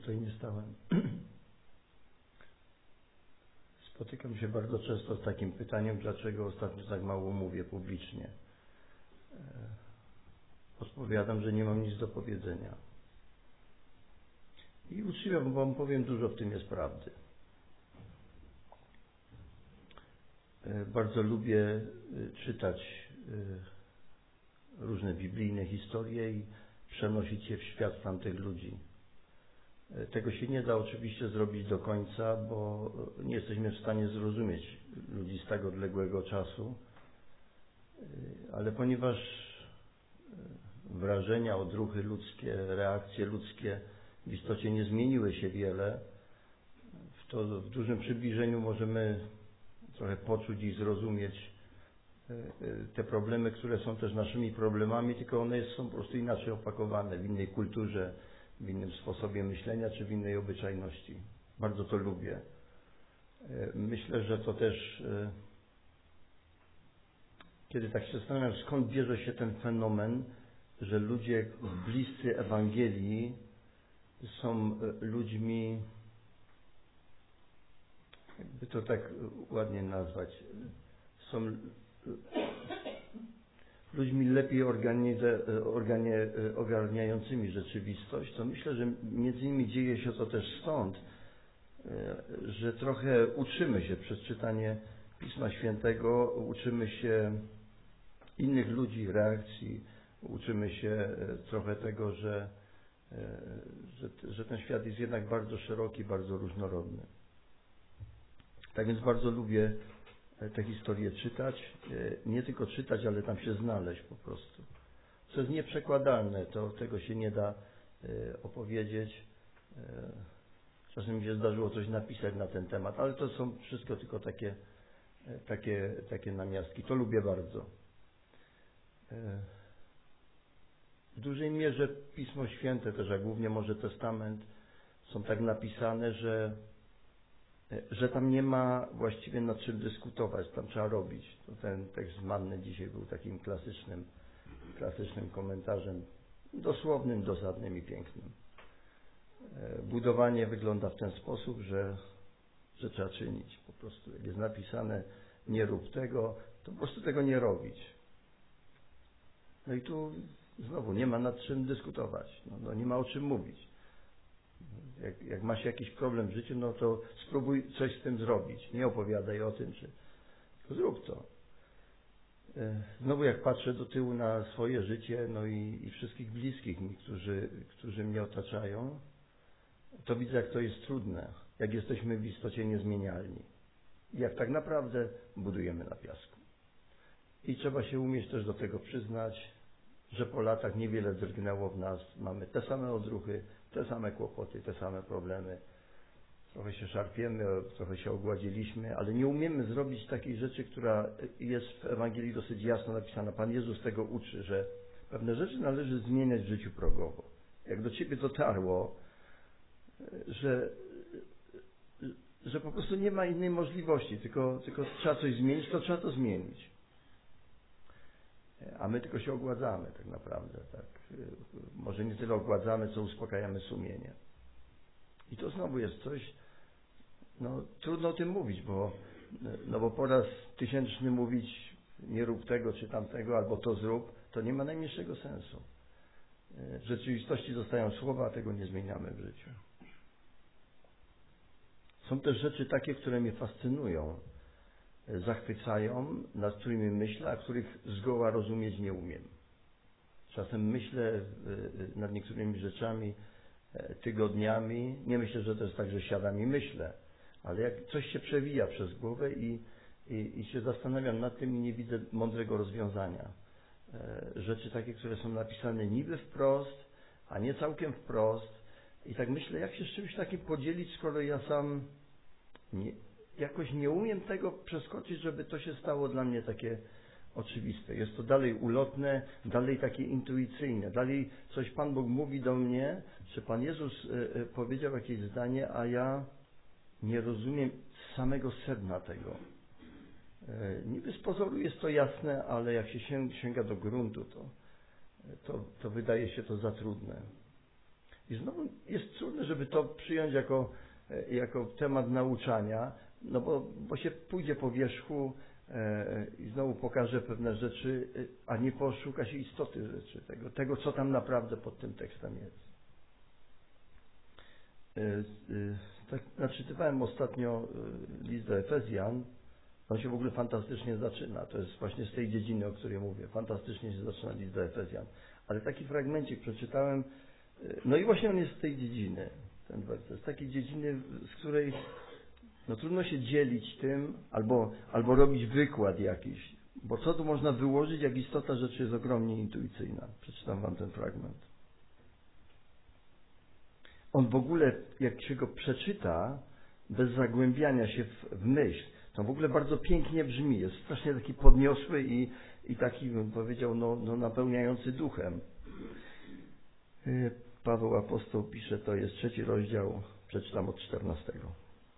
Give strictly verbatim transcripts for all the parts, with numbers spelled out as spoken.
tutaj nie stałem. Spotykam się bardzo często z takim pytaniem, dlaczego ostatnio tak mało mówię publicznie. Odpowiadam, że nie mam nic do powiedzenia. I uczciwie wam powiem, dużo w tym jest prawdy. Bardzo lubię czytać różne biblijne historie i przenosić je w świat tamtych ludzi. Tego się nie da oczywiście zrobić do końca, bo nie jesteśmy w stanie zrozumieć ludzi z tak odległego czasu, ale ponieważ wrażenia, odruchy ludzkie, reakcje ludzkie w istocie nie zmieniły się wiele, to w dużym przybliżeniu możemy trochę poczuć i zrozumieć te problemy, które są też naszymi problemami, tylko one są po prostu inaczej opakowane, w innej kulturze, w innym sposobie myślenia, czy w innej obyczajności. Bardzo to lubię. Myślę, że to też, kiedy tak się zastanawiam, skąd bierze się ten fenomen, że ludzie bliscy Ewangelii są ludźmi, jakby to tak ładnie nazwać, są ludźmi lepiej ogarniającymi rzeczywistość, to myślę, że między innymi dzieje się to też stąd, że trochę uczymy się przez czytanie Pisma Świętego, uczymy się innych ludzi, reakcji, uczymy się trochę tego, że, że, że ten świat jest jednak bardzo szeroki, bardzo różnorodny. Tak więc bardzo lubię te historie czytać, nie tylko czytać, ale tam się znaleźć po prostu. Co jest nieprzekładalne, to tego się nie da opowiedzieć. Czasem mi się zdarzyło coś napisać na ten temat, ale to są wszystko tylko takie, takie, takie namiastki. To lubię bardzo. W dużej mierze Pismo Święte też, a głównie może Testament, są tak napisane, że że tam nie ma właściwie nad czym dyskutować, tam trzeba robić. To ten tekst Manny dzisiaj był takim klasycznym, klasycznym komentarzem, dosłownym, dosadnym i pięknym. Budowanie wygląda w ten sposób, że, że trzeba czynić. Po prostu jak jest napisane nie rób tego, to po prostu tego nie robić. No i tu znowu nie ma nad czym dyskutować, no, no nie ma o czym mówić. Jak, jak ma się jakiś problem w życiu, no to spróbuj coś z tym zrobić. Nie opowiadaj o tym, czy tylko zrób to. Znowu jak patrzę do tyłu na swoje życie, no i, i wszystkich bliskich mi, którzy, którzy mnie otaczają, to widzę, jak to jest trudne, jak jesteśmy w istocie niezmienialni. Jak tak naprawdę budujemy na piasku. I trzeba się umieć też do tego przyznać, że po latach niewiele drgnęło w nas, mamy te same odruchy, te same kłopoty, te same problemy. Trochę się szarpiemy, trochę się ogładziliśmy, ale nie umiemy zrobić takiej rzeczy, która jest w Ewangelii dosyć jasno napisana. Pan Jezus tego uczy, że pewne rzeczy należy zmieniać w życiu progowo. Jak do Ciebie dotarło, że, że po prostu nie ma innej możliwości, tylko, tylko trzeba coś zmienić, to trzeba to zmienić. A my tylko się ogładzamy tak naprawdę. Tak. Może nie tyle ogładzamy, co uspokajamy sumienie. I to znowu jest coś, no trudno o tym mówić, bo, no bo po raz tysięczny mówić nie rób tego czy tamtego, albo to zrób, to nie ma najmniejszego sensu. W rzeczywistości zostają słowa, a tego nie zmieniamy w życiu. Są też rzeczy takie, które mnie fascynują, zachwycają, nad którymi myślę, a których zgoła rozumieć nie umiem. Czasem myślę nad niektórymi rzeczami tygodniami. Nie myślę, że to jest tak, że siadam i myślę, ale jak coś się przewija przez głowę i, i, i się zastanawiam nad tym i nie widzę mądrego rozwiązania. Rzeczy takie, które są napisane niby wprost, a nie całkiem wprost. I tak myślę, jak się z czymś takim podzielić, skoro ja sam nie, jakoś nie umiem tego przeskoczyć, żeby to się stało dla mnie takie oczywiste. Jest to dalej ulotne, dalej takie intuicyjne, dalej coś Pan Bóg mówi do mnie, czy Pan Jezus powiedział jakieś zdanie, a ja nie rozumiem samego sedna tego. Niby z pozoru jest to jasne, ale jak się sięga do gruntu, to, to, to wydaje się to za trudne. I znowu jest trudne, żeby to przyjąć jako, jako temat nauczania, no bo, bo się pójdzie po wierzchu e, i znowu pokaże pewne rzeczy, a nie poszuka się istoty rzeczy, tego, tego co tam naprawdę pod tym tekstem jest. E, e, tak, naczytywałem ostatnio list do Efezjan. On się w ogóle fantastycznie zaczyna. To jest właśnie z tej dziedziny, o której mówię. Fantastycznie się zaczyna list do Efezjan. Ale taki fragmencik przeczytałem, no i właśnie on jest z tej dziedziny, ten werset. Z takiej dziedziny, z której no trudno się dzielić tym, albo, albo robić wykład jakiś. Bo co tu można wyłożyć, jak istota rzeczy jest ogromnie intuicyjna. Przeczytam wam ten fragment. On w ogóle, jak się go przeczyta, bez zagłębiania się w, w myśl, to w ogóle bardzo pięknie brzmi. Jest strasznie taki podniosły i, i taki, bym powiedział, no, no napełniający duchem. Paweł Apostoł pisze, to jest trzeci rozdział, przeczytam od czternastego.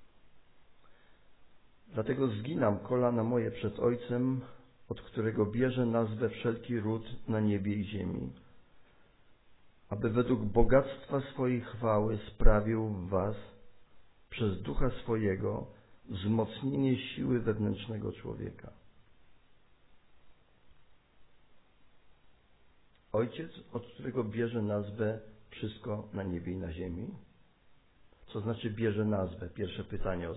Dlatego zginam kolana moje przed Ojcem, od którego bierze nazwę wszelki ród na niebie i ziemi, aby według bogactwa swojej chwały sprawił w was przez Ducha swojego wzmocnienie siły wewnętrznego człowieka. Ojciec, od którego bierze nazwę wszystko na niebie i na ziemi. Co znaczy bierze nazwę? Pierwsze pytanie.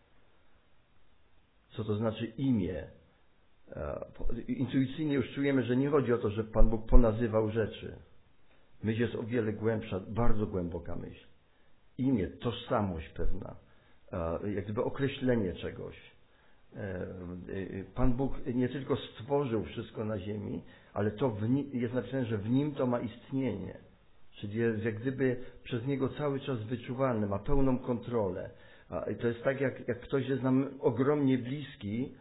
Co to znaczy imię? Intuicyjnie już czujemy, że nie chodzi o to, że Pan Bóg ponazywał rzeczy. Myśl jest o wiele głębsza, bardzo głęboka myśl. Imię, tożsamość pewna, jak gdyby określenie czegoś. Pan Bóg nie tylko stworzył wszystko na ziemi, ale to w nim, jest napisane, że w nim to ma istnienie. Czyli jest jak gdyby przez niego cały czas wyczuwalny, ma pełną kontrolę. I to jest tak, jak, jak ktoś jest nam ogromnie bliski,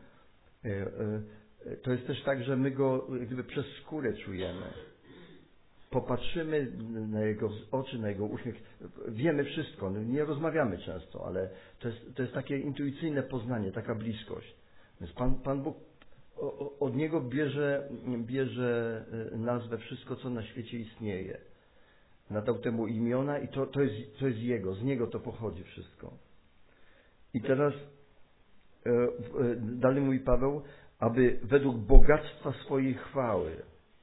to jest też tak, że my go jak gdyby przez skórę czujemy. Popatrzymy na jego oczy, na jego uśmiech, wiemy wszystko, no nie rozmawiamy często, ale to jest, to jest takie intuicyjne poznanie, taka bliskość. Więc Pan, Pan Bóg od niego bierze, bierze nazwę wszystko, co na świecie istnieje. Nadał temu imiona i to, to, jest, to jest jego, z niego to pochodzi wszystko. I teraz dalej mówi Paweł, aby według bogactwa swojej chwały.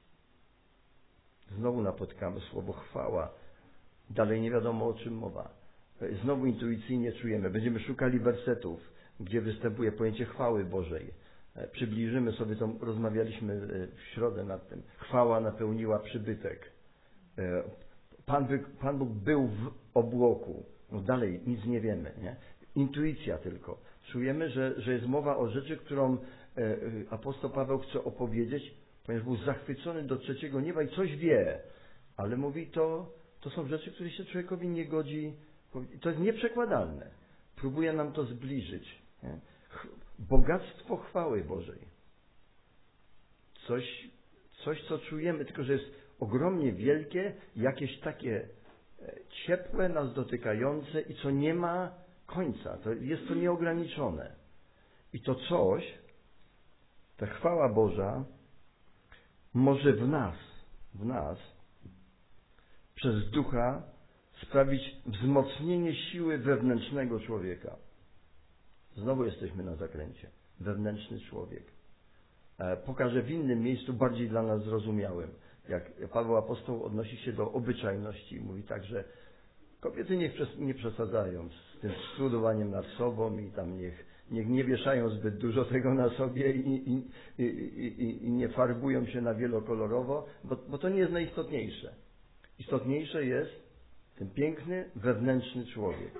Znowu napotykamy słowo chwała. Dalej nie wiadomo, o czym mowa. Znowu intuicyjnie czujemy. Będziemy szukali wersetów, gdzie występuje pojęcie chwały Bożej. Przybliżymy sobie to, rozmawialiśmy w środę nad tym. Chwała napełniła przybytek. Pan, by, Pan Bóg był w obłoku. No dalej nic nie wiemy. Nie? Intuicja tylko. Czujemy, że, że jest mowa o rzeczy, którą apostoł Paweł chce opowiedzieć, ponieważ był zachwycony do trzeciego nieba i coś wie. Ale mówi, to, to są rzeczy, które się człowiekowi nie godzi. To jest nieprzekładalne. Próbuje nam to zbliżyć. Nie? Bogactwo chwały Bożej. Coś, coś, co czujemy, tylko że jest ogromnie wielkie, jakieś takie ciepłe, nas dotykające i co nie ma końca. To jest to nieograniczone. I to coś, ta chwała Boża może w nas, w nas, przez Ducha sprawić wzmocnienie siły wewnętrznego człowieka. Znowu jesteśmy na zakręcie. Wewnętrzny człowiek. Pokażę w innym miejscu, bardziej dla nas zrozumiałym. Jak Paweł Apostoł odnosi się do obyczajności i mówi tak, że kobiety niech nie przesadzają z tym studowaniem nad sobą i tam niech, niech nie wieszają zbyt dużo tego na sobie i, i, i, i, i nie farbują się na wielokolorowo, bo, bo to nie jest najistotniejsze. Istotniejsze jest ten piękny, wewnętrzny człowiek.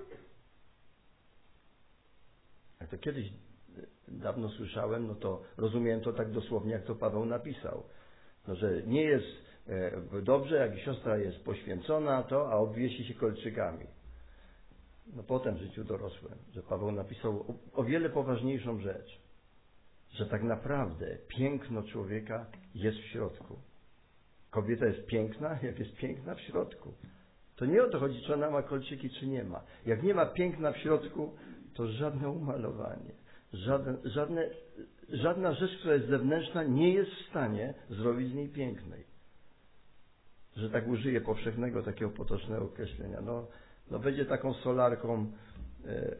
Jak to kiedyś dawno słyszałem, no to rozumiałem to tak dosłownie, jak to Paweł napisał. No, że nie jest e, dobrze, jak siostra jest poświęcona, to, a obwiesi się kolczykami. No potem w życiu dorosłem, że Paweł napisał o, o wiele poważniejszą rzecz. Że tak naprawdę piękno człowieka jest w środku. Kobieta jest piękna, jak jest piękna w środku. To nie o to chodzi, czy ona ma kolczyki, czy nie ma. Jak nie ma piękna w środku, to żadne umalowanie, żadne, żadne, żadna rzecz, która jest zewnętrzna, nie jest w stanie zrobić z niej pięknej. że tak użyję powszechnego, takiego potocznego określenia. No, no będzie taką solarką, e, e,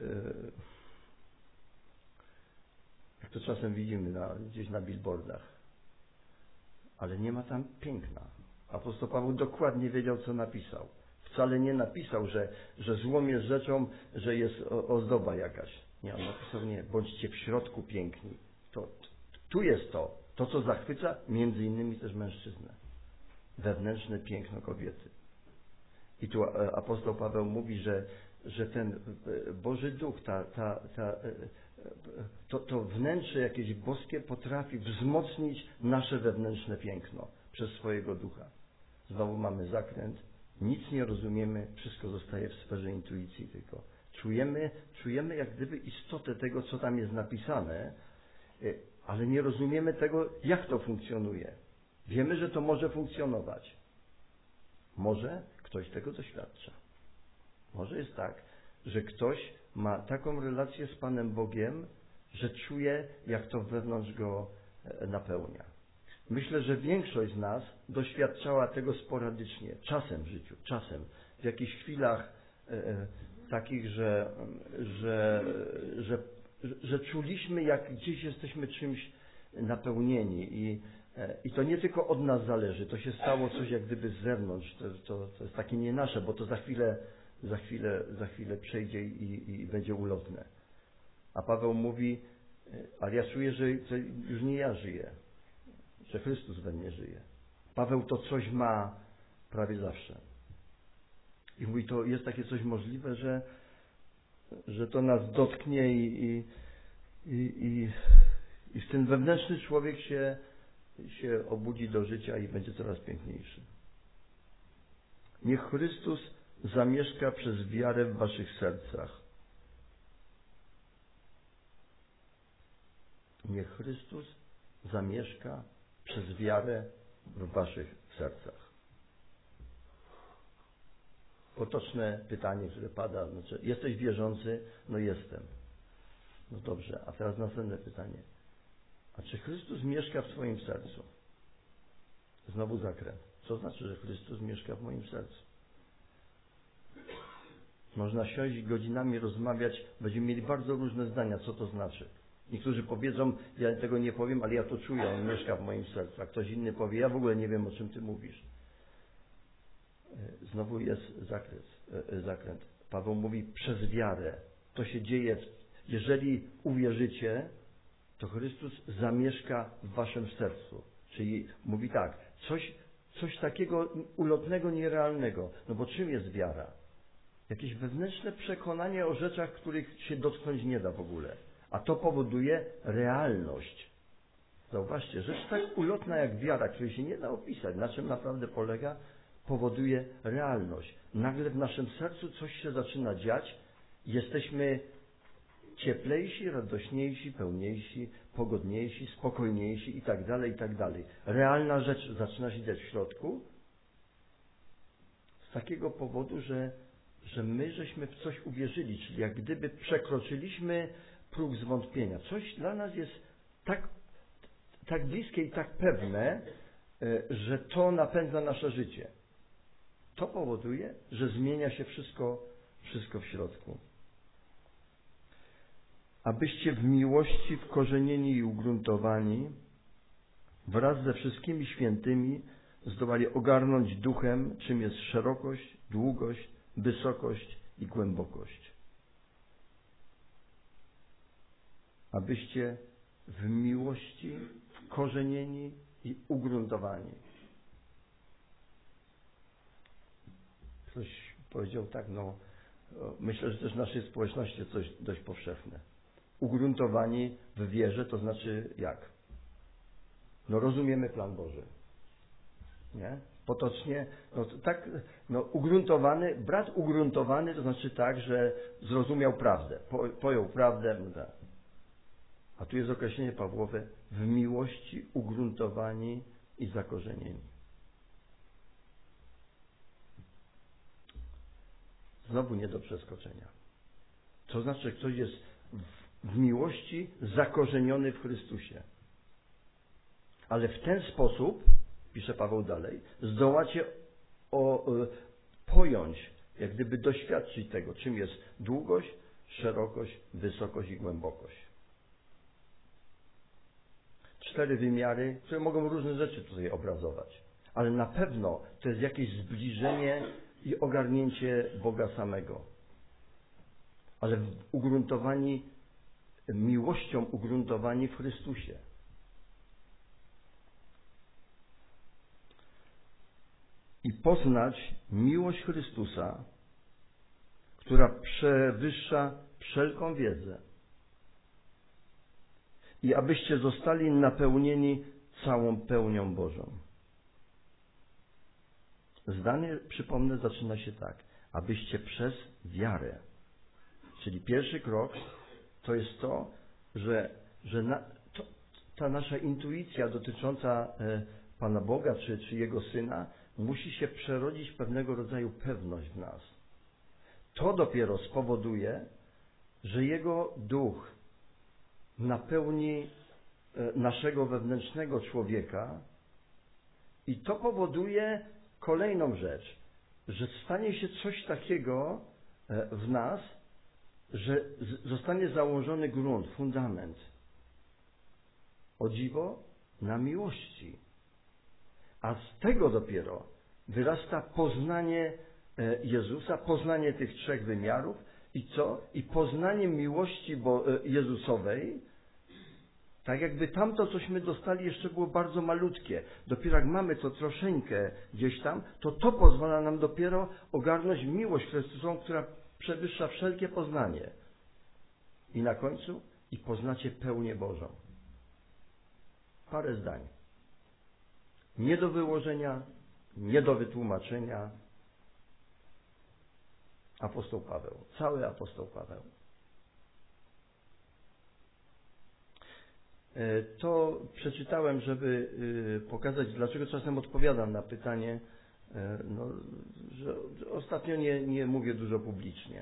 jak to czasem widzimy na, gdzieś na billboardach. Ale nie ma tam piękna. Apostoł Paweł dokładnie wiedział, co napisał. Wcale nie napisał, że, że złom jest rzeczą, że jest ozdoba jakaś. Nie, on napisał nie, bądźcie w środku piękni. To, tu jest to, to co zachwyca między innymi też mężczyznę. Wewnętrzne piękno kobiety. I tu apostoł Paweł mówi, że, że ten Boży Duch, ta, ta, ta, to, to wnętrze jakieś boskie potrafi wzmocnić nasze wewnętrzne piękno przez swojego Ducha. Znowu mamy zakręt, nic nie rozumiemy, wszystko zostaje w sferze intuicji tylko. Czujemy, czujemy jak gdyby istotę tego, co tam jest napisane, ale nie rozumiemy tego, jak to funkcjonuje. Wiemy, że to może funkcjonować. Może ktoś tego doświadcza. Może jest tak, że ktoś ma taką relację z Panem Bogiem, że czuje, jak to wewnątrz go napełnia. Myślę, że większość z nas doświadczała tego sporadycznie, czasem w życiu, czasem, w jakichś chwilach e, takich, że, że, że, że czuliśmy, jak gdzieś jesteśmy czymś napełnieni i, e, i to nie tylko od nas zależy, to się stało coś jak gdyby z zewnątrz, to, to, to jest takie nie nasze, bo to za chwilę, za chwilę, za chwilę przejdzie i, i będzie ulotne. A Paweł mówi, ale ja czuję, że to już nie ja żyję, że Chrystus we mnie żyje. Paweł to coś ma prawie zawsze. I mówi, to jest takie coś możliwe, że, że to nas dotknie i, i, i, i, i ten wewnętrzny człowiek się, się obudzi do życia i będzie coraz piękniejszy. Niech Chrystus zamieszka przez wiarę w waszych sercach. Niech Chrystus zamieszka przez wiarę w waszych sercach. Potoczne pytanie, które pada, znaczy, jesteś wierzący? No jestem. No dobrze, a teraz następne pytanie. A czy Chrystus mieszka w twoim sercu? Znowu zakręt. Co znaczy, że Chrystus mieszka w moim sercu? Można siąść i godzinami rozmawiać, będziemy mieli bardzo różne zdania, co to znaczy. Niektórzy powiedzą, ja tego nie powiem, ale ja to czuję, on mieszka w moim sercu. A ktoś inny powie, ja w ogóle nie wiem, o czym ty mówisz. Znowu jest zakręt. zakręt. Paweł mówi, przez wiarę. To się dzieje, jeżeli uwierzycie, to Chrystus zamieszka w waszym sercu. Czyli mówi tak, coś, coś takiego ulotnego, nierealnego. No bo czym jest wiara? Jakieś wewnętrzne przekonanie o rzeczach, których się dotknąć nie da w ogóle. A to powoduje realność. Zauważcie, rzecz tak ulotna jak wiara, której się nie da opisać, na czym naprawdę polega, powoduje realność. Nagle w naszym sercu coś się zaczyna dziać, jesteśmy cieplejsi, radośniejsi, pełniejsi, pogodniejsi, spokojniejsi i tak dalej, i tak dalej. Realna rzecz zaczyna się dziać w środku z takiego powodu, że, że my żeśmy w coś uwierzyli, czyli jak gdyby przekroczyliśmy próg zwątpienia. Coś dla nas jest tak, tak bliskie i tak pewne, że to napędza nasze życie. To powoduje, że zmienia się wszystko, wszystko w środku. Abyście w miłości wkorzenieni i ugruntowani wraz ze wszystkimi świętymi zdołali ogarnąć duchem, czym jest szerokość, długość, wysokość i głębokość. Abyście w miłości wkorzenieni i ugruntowani. Ktoś powiedział tak, no myślę, że też w naszej społeczności jest coś dość powszechne. Ugruntowani w wierze, to znaczy jak? No rozumiemy plan Boży. Nie? Potocznie, no tak, no ugruntowany, brat ugruntowany to znaczy tak, że zrozumiał prawdę, po, pojął prawdę, no tak. A tu jest określenie Pawłowe, w miłości ugruntowani i zakorzenieni. Znowu nie do przeskoczenia. To znaczy, że ktoś jest w, w miłości zakorzeniony w Chrystusie. Ale w ten sposób, pisze Paweł dalej, zdołacie o, pojąć, jak gdyby doświadczyć tego, czym jest długość, szerokość, wysokość i głębokość. Cztery wymiary, które mogą różne rzeczy tutaj obrazować, ale na pewno to jest jakieś zbliżenie i ogarnięcie Boga samego, ale ugruntowani miłością, ugruntowani w Chrystusie. I poznać miłość Chrystusa, która przewyższa wszelką wiedzę. I abyście zostali napełnieni całą pełnią Bożą. Zdanie, przypomnę, zaczyna się tak. Abyście przez wiarę. Czyli pierwszy krok to jest to, że, że na, to, ta nasza intuicja dotycząca e, Pana Boga czy, czy Jego Syna musi się przerodzić w pewnego rodzaju pewność w nas. To dopiero spowoduje, że Jego Duch napełni naszego wewnętrznego człowieka i to powoduje kolejną rzecz, że stanie się coś takiego w nas, że zostanie założony grunt, fundament. O dziwo, na miłości. A z tego dopiero wyrasta poznanie Jezusa, poznanie tych trzech wymiarów i co? I poznanie miłości Jezusowej, tak jakby tamto, cośmy dostali, jeszcze było bardzo malutkie. Dopiero jak mamy to troszeczkę gdzieś tam, to to pozwala nam dopiero ogarnąć miłość Chrystusową, która przewyższa wszelkie poznanie. I na końcu i poznacie pełnię Bożą. Parę zdań. Nie do wyłożenia, nie do wytłumaczenia. Apostoł Paweł. Cały apostoł Paweł. To przeczytałem, żeby pokazać, dlaczego czasem odpowiadam na pytanie, no, że ostatnio nie, nie mówię dużo publicznie.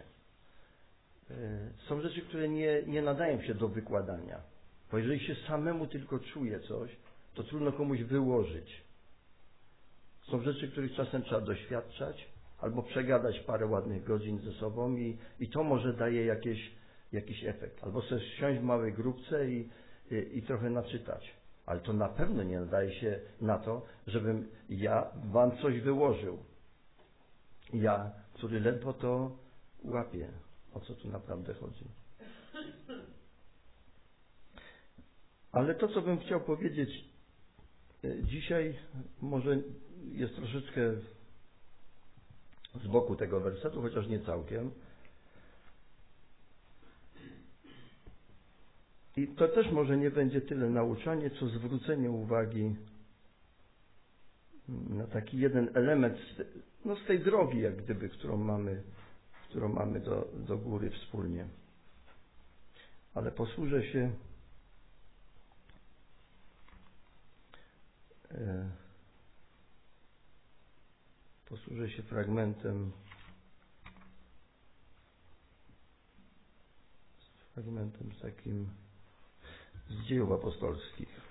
Są rzeczy, które nie, nie nadają się do wykładania. Bo jeżeli się samemu tylko czuje coś, to trudno komuś wyłożyć. Są rzeczy, których czasem trzeba doświadczać, albo przegadać parę ładnych godzin ze sobą i, i to może daje jakieś, jakiś efekt. Albo sobie siąść w małej grupce i, i, i trochę naczytać. Ale to na pewno nie nadaje się na to, żebym ja wam coś wyłożył. Ja, który ledwo to łapię, o co tu naprawdę chodzi. Ale to, co bym chciał powiedzieć dzisiaj, może jest troszeczkę z boku tego wersetu, chociaż nie całkiem. I to też może nie będzie tyle nauczanie, co zwrócenie uwagi na taki jeden element z, no z tej drogi, jak gdyby, którą mamy, którą mamy do, do góry wspólnie. Ale posłużę się e, posłużę się fragmentem fragmentem z takim z Dziejów Apostolskich.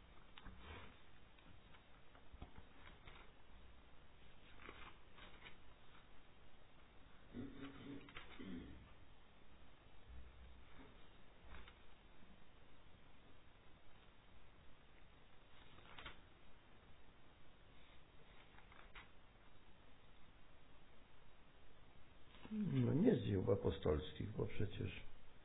No nie z Dziejów Apostolskich, bo przecież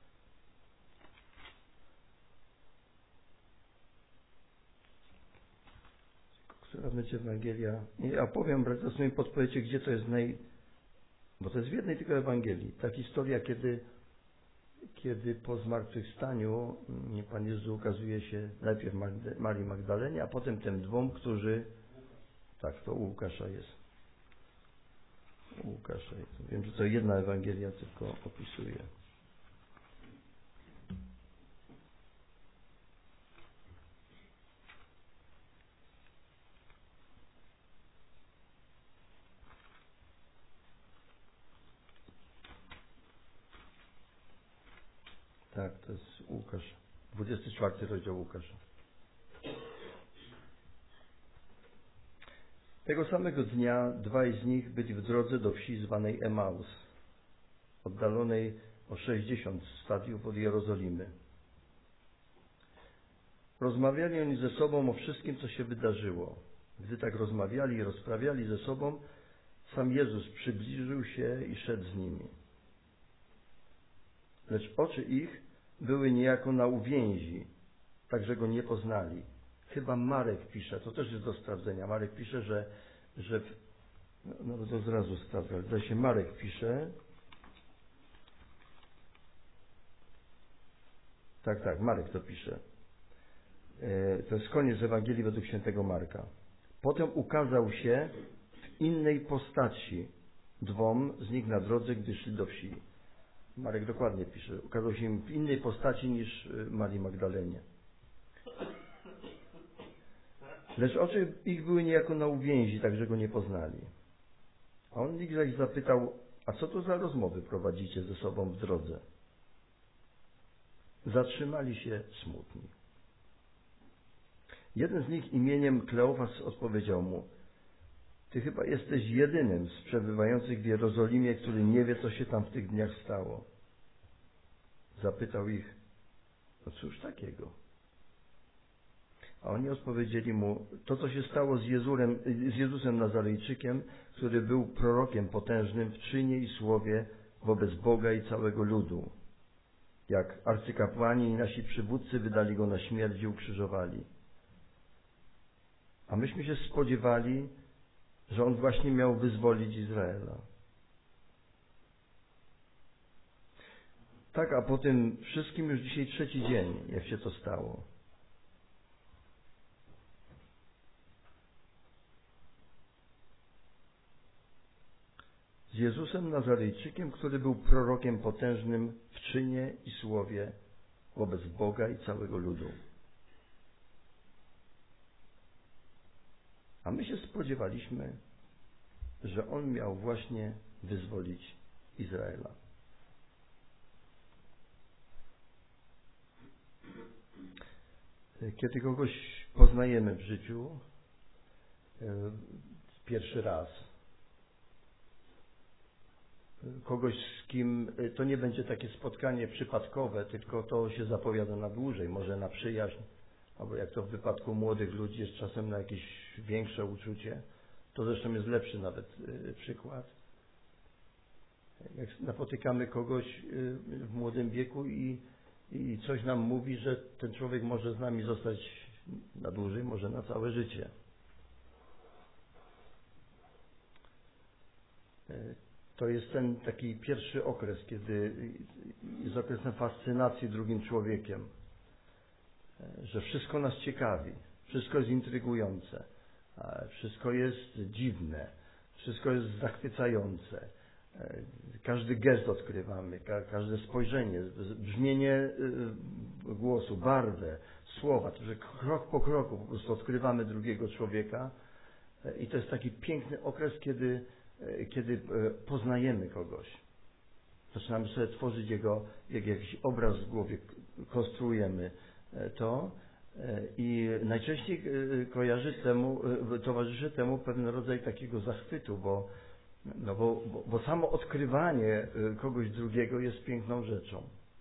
która będzie Ewangelia. Ja powiem, bracia, sobie podpowiecie, gdzie to jest naj... Bo to jest w jednej tylko Ewangelii. Ta historia, kiedy, kiedy po zmartwychwstaniu Pan Jezus ukazuje się najpierw Marii Magdalenie, a potem tym dwóm, którzy... Tak, to u Łukasza jest. U Łukasza jest. Wiem, że to jedna Ewangelia tylko opisuje. Tak, to jest Łukasz. dwudziesty czwarty rozdział Łukasza. Tego samego dnia dwaj z nich byli w drodze do wsi zwanej Emaus, oddalonej o sześćdziesiąt stadiów od Jerozolimy. Rozmawiali oni ze sobą o wszystkim, co się wydarzyło. Gdy tak rozmawiali i rozprawiali ze sobą, sam Jezus przybliżył się i szedł z nimi. Lecz oczy ich były niejako na uwięzi, tak że go nie poznali. Chyba Marek pisze, to też jest do sprawdzenia. Marek pisze, że, że w, no, no to zrazu sprawdzę, zdaje się Marek pisze. Tak, tak, Marek to pisze. E, to jest koniec Ewangelii według świętego Marka. Potem ukazał się w innej postaci dwom z nich na drodze, gdy szli do wsi. Marek dokładnie pisze. Ukazał się im w innej postaci niż Marii Magdalenie. Lecz oczy ich były niejako na uwięzi, tak że go nie poznali. A on ich zaś zapytał, a co to za rozmowy prowadzicie ze sobą w drodze? Zatrzymali się smutni. Jeden z nich imieniem Kleofas odpowiedział mu, ty chyba jesteś jedynym z przebywających w Jerozolimie, który nie wie, co się tam w tych dniach stało. Zapytał ich, no cóż takiego? A oni odpowiedzieli mu, to co się stało z, Jezurem, z Jezusem Nazarejczykiem, który był prorokiem potężnym w czynie i słowie wobec Boga i całego ludu. Jak arcykapłani i nasi przywódcy wydali go na śmierć i ukrzyżowali. A myśmy się spodziewali, że on właśnie miał wyzwolić Izraela. Tak, a po tym wszystkim już dzisiaj trzeci dzień, jak się to stało. Z Jezusem Nazarejczykiem, który był prorokiem potężnym w czynie i słowie wobec Boga i całego ludu. A my się spodziewaliśmy, że on miał właśnie wyzwolić Izraela. Kiedy kogoś poznajemy w życiu pierwszy raz, kogoś, z kim to nie będzie takie spotkanie przypadkowe, tylko to się zapowiada na dłużej, może na przyjaźń, albo jak to w wypadku młodych ludzi jest czasem na jakieś większe uczucie, to zresztą jest lepszy nawet przykład. Jak napotykamy kogoś w młodym wieku i, i coś nam mówi, że ten człowiek może z nami zostać na dłużej, może na całe życie. To jest ten taki pierwszy okres, kiedy jest okresem fascynacji drugim człowiekiem, że wszystko nas ciekawi, wszystko jest intrygujące, wszystko jest dziwne, wszystko jest zachwycające. Każdy gest odkrywamy, każde spojrzenie, brzmienie głosu, barwę, słowa, to że krok po kroku po prostu odkrywamy drugiego człowieka i to jest taki piękny okres, kiedy, kiedy poznajemy kogoś. Zaczynamy sobie tworzyć jego, jak jakiś obraz w głowie, konstruujemy to i najczęściej kojarzy temu, towarzyszy temu pewien rodzaj takiego zachwytu, bo No bo, bo, bo samo odkrywanie kogoś drugiego jest piękną rzeczą.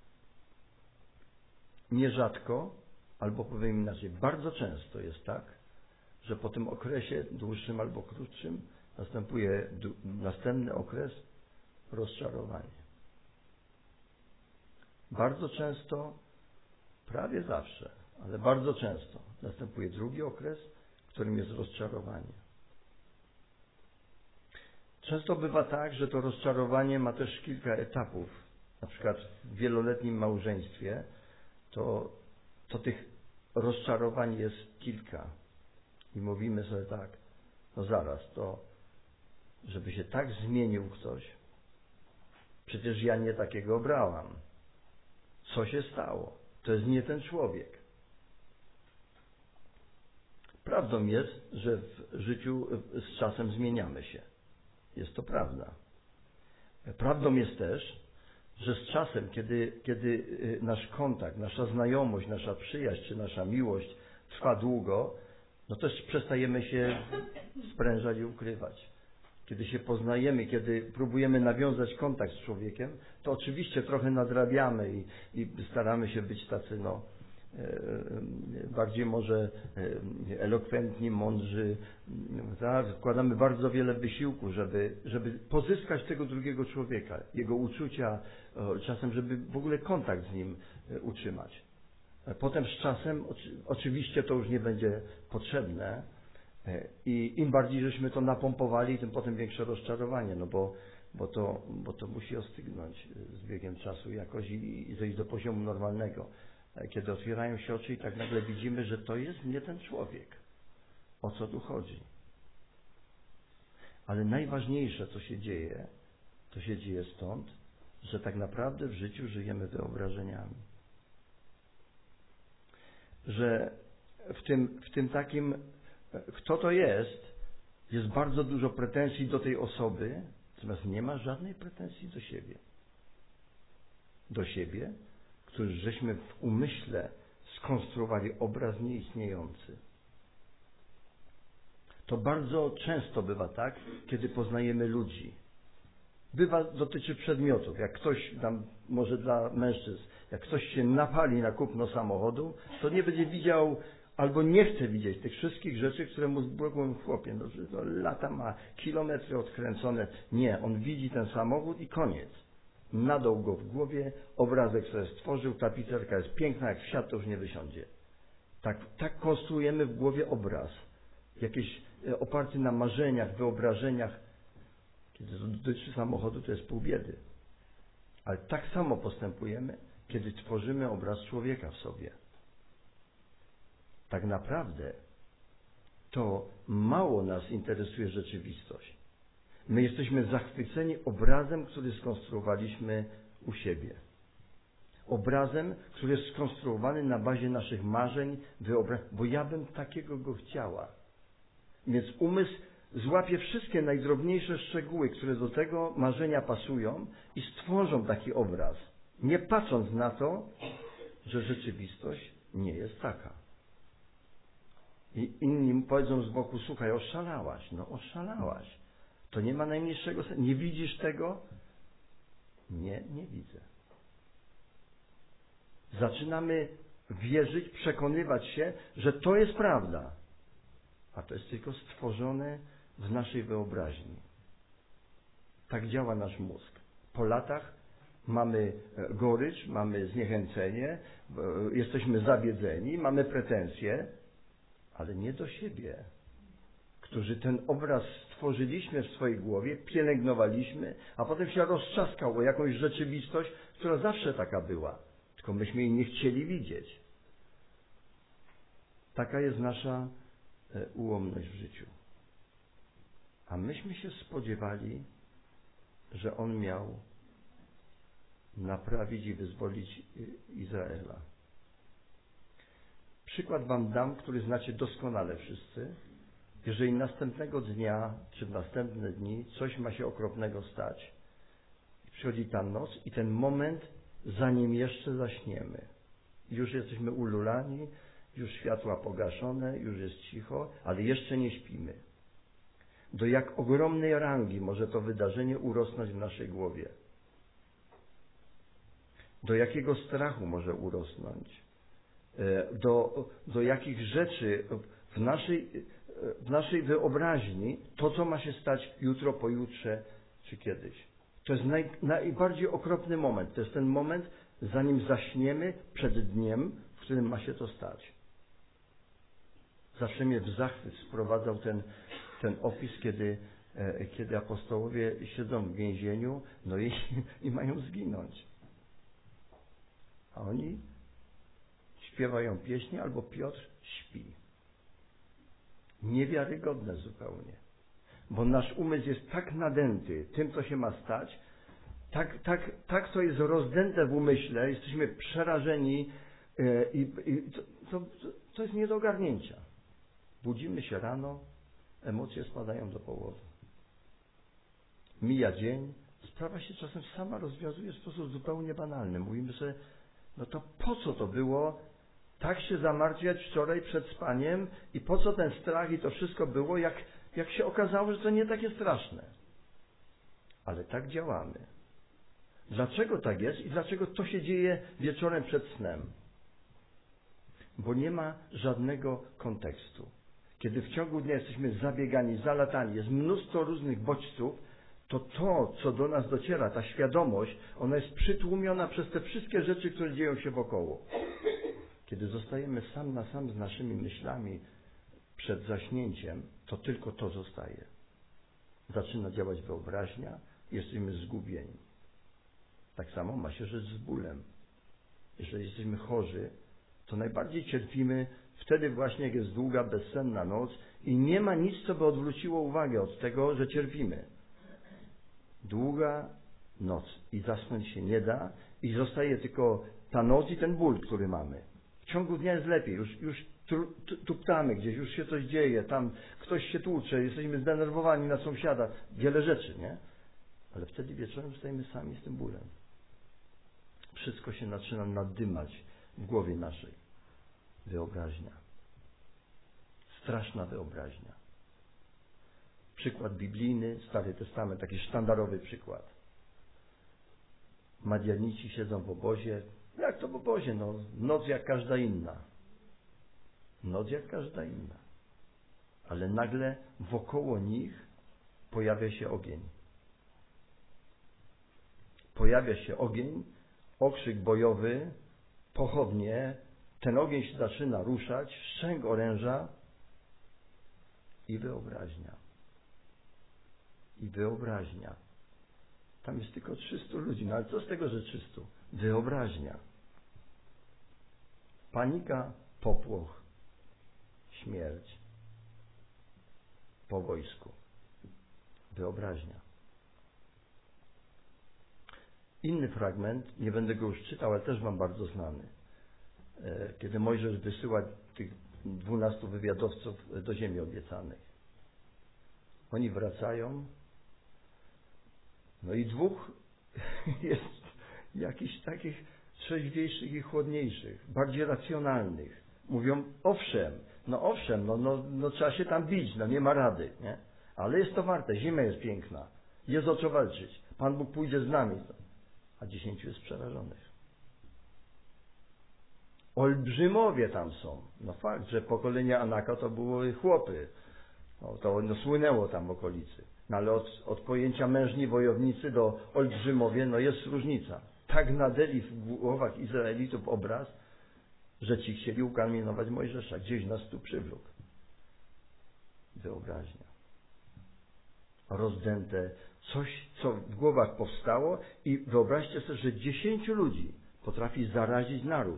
Nierzadko, albo powiem inaczej, bardzo często jest tak, że po tym okresie dłuższym albo krótszym następuje następny okres rozczarowania. Bardzo często, prawie zawsze, ale bardzo często następuje drugi okres, którym jest rozczarowanie. Często bywa tak, że to rozczarowanie ma też kilka etapów. Na przykład w wieloletnim małżeństwie to, to tych rozczarowań jest kilka. I mówimy sobie tak, no zaraz, to żeby się tak zmienił ktoś, przecież ja nie takiego brałam. Co się stało? To jest nie ten człowiek. Prawdą jest, że w życiu z czasem zmieniamy się. Jest to prawda. Prawdą jest też, że z czasem, kiedy, kiedy nasz kontakt, nasza znajomość, nasza przyjaźń czy nasza miłość trwa długo, no też przestajemy się sprężać i ukrywać. Kiedy się poznajemy, kiedy próbujemy nawiązać kontakt z człowiekiem, to oczywiście trochę nadrabiamy i, i staramy się być tacy, no, bardziej może elokwentni, mądrzy. Tak? Wkładamy bardzo wiele wysiłku, żeby, żeby pozyskać tego drugiego człowieka, jego uczucia, czasem, żeby w ogóle kontakt z nim utrzymać. Potem z czasem oczywiście to już nie będzie potrzebne i im bardziej żeśmy to napompowali, tym potem większe rozczarowanie, no bo, bo, to, bo to musi ostygnąć z biegiem czasu jakoś i, i zejść do poziomu normalnego. Kiedy otwierają się oczy i tak nagle widzimy, że to jest nie ten człowiek. O co tu chodzi? Ale najważniejsze, co się dzieje, to się dzieje stąd, że tak naprawdę w życiu żyjemy wyobrażeniami. Że w tym, w tym takim, kto to jest, jest bardzo dużo pretensji do tej osoby, natomiast nie ma żadnej pretensji do siebie. Do siebie, którzy żeśmy w umyśle skonstruowali obraz nieistniejący. To bardzo często bywa tak, kiedy poznajemy ludzi. Bywa, dotyczy przedmiotów. Jak ktoś, tam może dla mężczyzn, jak ktoś się napali na kupno samochodu, to nie będzie widział, albo nie chce widzieć tych wszystkich rzeczy, które mu zbłogą w chłopie. No, no, lata ma, kilometry odkręcone. Nie, on widzi ten samochód i koniec. Nadał go w głowie, obrazek sobie stworzył, tapicerka jest piękna, jak wsiadł, to już nie wysiądzie. Tak, tak konstruujemy w głowie obraz. Jakiś oparty na marzeniach, wyobrażeniach. Kiedy to dotyczy samochodu, to jest pół biedy. Ale tak samo postępujemy, kiedy tworzymy obraz człowieka w sobie. Tak naprawdę to mało nas interesuje rzeczywistość. My jesteśmy zachwyceni obrazem, który skonstruowaliśmy u siebie. Obrazem, który jest skonstruowany na bazie naszych marzeń, wyobrażeń, bo ja bym takiego go chciała. Więc umysł złapie wszystkie najdrobniejsze szczegóły, które do tego marzenia pasują i stworzą taki obraz, nie patrząc na to, że rzeczywistość nie jest taka. I inni powiedzą z boku, słuchaj, oszalałaś. No oszalałaś. To nie ma najmniejszego sensu. Nie widzisz tego? Nie, nie widzę. Zaczynamy wierzyć, przekonywać się, że to jest prawda. A to jest tylko stworzone w naszej wyobraźni. Tak działa nasz mózg. Po latach mamy gorycz, mamy zniechęcenie, jesteśmy zawiedzeni, mamy pretensje, ale nie do siebie, którzy ten obraz stworzyliśmy w swojej głowie, pielęgnowaliśmy, a potem się roztrzaskał o jakąś rzeczywistość, która zawsze taka była, tylko myśmy jej nie chcieli widzieć. Taka jest nasza ułomność w życiu. A myśmy się spodziewali, że On miał naprawić i wyzwolić Izraela. Przykład wam dam, który znacie doskonale wszyscy. Jeżeli następnego dnia, czy w następne dni coś ma się okropnego stać, przychodzi ta noc i ten moment, zanim jeszcze zaśniemy. Już jesteśmy ululani, już światła pogaszone, już jest cicho, ale jeszcze nie śpimy. Do jak ogromnej rangi może to wydarzenie urosnąć w naszej głowie? Do jakiego strachu może urosnąć? Do, do jakich rzeczy w naszej, w naszej wyobraźni, to co ma się stać jutro, pojutrze czy kiedyś. To jest naj, najbardziej okropny moment. To jest ten moment, zanim zaśniemy przed dniem, w którym ma się to stać. Zawsze mnie w zachwyt sprowadzał ten, ten opis, kiedy, kiedy apostołowie siedzą w więzieniu, no i, i mają zginąć. A oni śpiewają pieśni, albo Piotr śpi. Niewiarygodne zupełnie. Bo nasz umysł jest tak nadęty tym, co się ma stać, tak, tak, tak to jest rozdęte w umyśle, jesteśmy przerażeni yy, i to, to, to jest nie do ogarnięcia. Budzimy się rano, emocje spadają do połowy. Mija dzień, sprawa się czasem sama rozwiązuje w sposób zupełnie banalny. Mówimy sobie, no to po co to było tak się zamartwiać wczoraj przed spaniem i po co ten strach i to wszystko było, jak, jak się okazało, że to nie takie straszne. Ale tak działamy. Dlaczego tak jest i dlaczego to się dzieje wieczorem przed snem? Bo nie ma żadnego kontekstu. Kiedy w ciągu dnia jesteśmy zabiegani, zalatani, jest mnóstwo różnych bodźców, to to, co do nas dociera, ta świadomość, ona jest przytłumiona przez te wszystkie rzeczy, które dzieją się wokoło. Kiedy zostajemy sam na sam z naszymi myślami przed zaśnięciem, to tylko to zostaje. Zaczyna działać wyobraźnia i jesteśmy zgubieni. Tak samo ma się rzecz z bólem. Jeżeli jesteśmy chorzy, to najbardziej cierpimy wtedy właśnie, jak jest długa, bezsenna noc i nie ma nic, co by odwróciło uwagę od tego, że cierpimy. Długa noc i zasnąć się nie da i zostaje tylko ta noc i ten ból, który mamy. W ciągu dnia jest lepiej, już, już tuptamy gdzieś, już się coś dzieje, tam ktoś się tłucze, jesteśmy zdenerwowani na sąsiada, wiele rzeczy, nie? Ale wtedy wieczorem zostajemy sami z tym bólem. Wszystko się zaczyna nadymać w głowie naszej. Wyobraźnia. Straszna wyobraźnia. Przykład biblijny, Stary Testament, taki sztandarowy przykład. Madianici siedzą w obozie. Jak to w obozie? No, noc jak każda inna. Noc jak każda inna. Ale nagle wokoło nich pojawia się ogień. Pojawia się ogień, okrzyk bojowy, pochodnie, ten ogień się zaczyna ruszać, szczęk oręża i wyobraźnia. I wyobraźnia. Tam jest tylko trzystu ludzi, no ale co z tego, że trzystu? Wyobraźnia. Panika, popłoch, śmierć. Po wojsku. Wyobraźnia. Inny fragment, nie będę go już czytał, ale też wam bardzo znany. Kiedy Mojżesz wysyła tych dwunastu wywiadowców do ziemi obiecanej. Oni wracają, no i dwóch jest jakichś takich trzeźwiejszych i chłodniejszych, bardziej racjonalnych. Mówią, owszem, no owszem, no, no, no trzeba się tam bić, no nie ma rady, nie? Ale jest to warte, zima jest piękna, jest o co walczyć, Pan Bóg pójdzie z nami. A dziesięciu jest przerażonych. Olbrzymowie tam są. No fakt, że pokolenie Anaka to były chłopy. No, to no, słynęło tam w okolicy. No ale od, od pojęcia mężni wojownicy do olbrzymowie, no jest różnica. Tak nadeli w głowach Izraelitów obraz, że ci chcieli ukamienować Mojżesza. Gdzieś nas tu przywlókł. Wyobraźnia. Rozdęte. Coś, co w głowach powstało i wyobraźcie sobie, że dziesięciu ludzi potrafi zarazić naród.